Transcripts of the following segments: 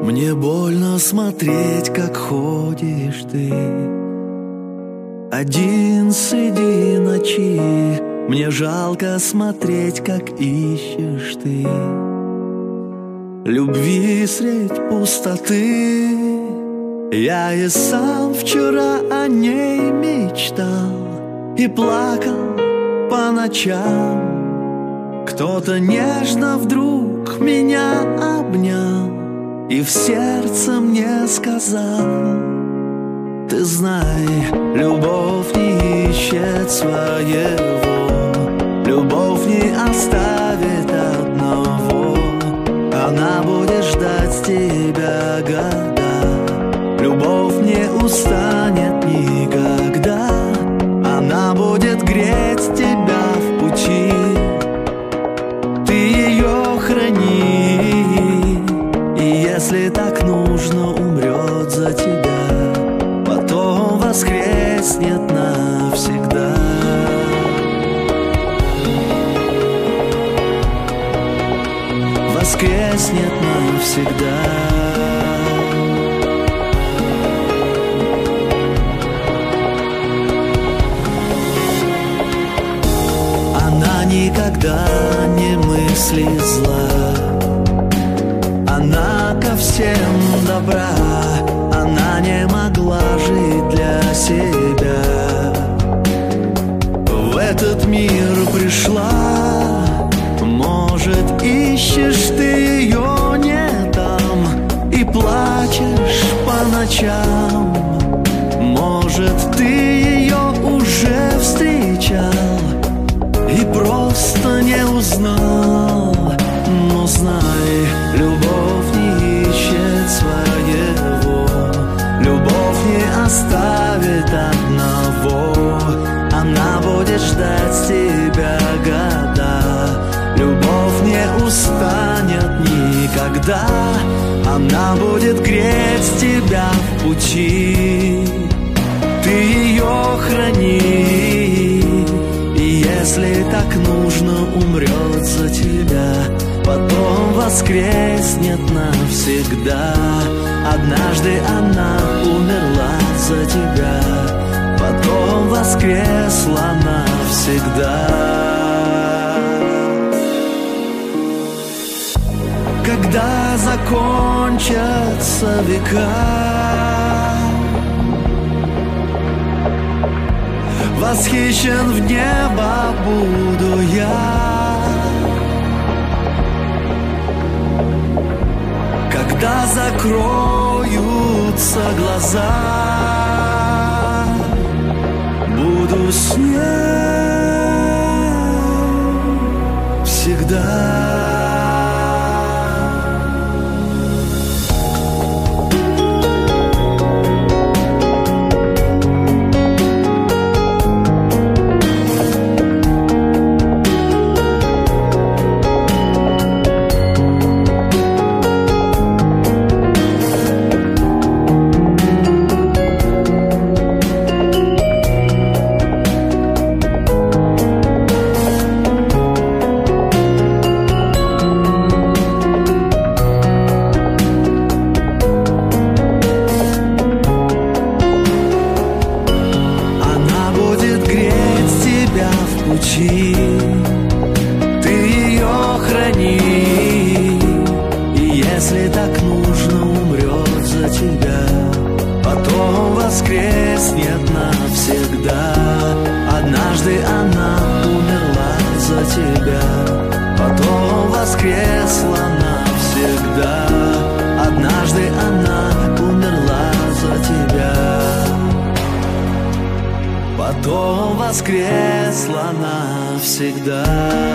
Мне больно смотреть, как ходишь ты один среди ночи. Мне жалко смотреть, как ищешь ты любви средь пустоты. Я и сам вчера о ней мечтал и плакал по ночам. Кто-то нежно вдруг меня обнял и в сердце мне сказал: ты знай, любовь не ищет своего, любовь не оставит одного. Она будет ждать тебя года, любовь не устанет никогда. Она будет греть тебя в пути, ты ее храни. И если так нужно, умрет за тебя, потом воскреснет навсегда. Воскреснет навсегда. Она никогда не мыслит зла, она ко всем добра. Она не могла жить для себя, в этот мир пришла. Может, ищешь ты ее не там и плачешь по ночам. Может, ты ее уже встречал и просто не узнал. Но знай, любовь не ищет своего, любовь не оставит одного. Она будет ждать тебя года, любовь не устанет никогда. Она будет греть тебя в пути, ты ее храни. И если так нужно, умрет за тебя, потом воскреснет навсегда. Однажды она умерла за тебя, потом воскресла навсегда. Когда закончатся века, восхищен в небо буду я. Когда закроются глаза, буду с ней всегда. Ты ее храни. И если так нужно, умрет за тебя, потом воскреснет навсегда. Однажды она умерла за тебя, потом воскресла навсегда. Однажды она умерла за тебя, потом воскресла навсегда.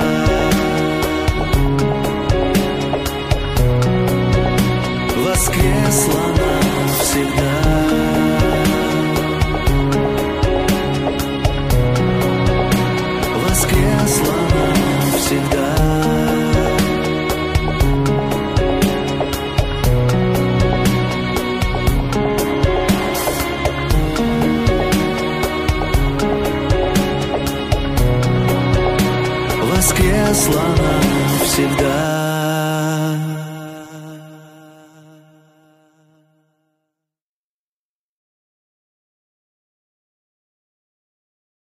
Воскресла навсегда. Воскресла навсегда. Воскресла навсегда.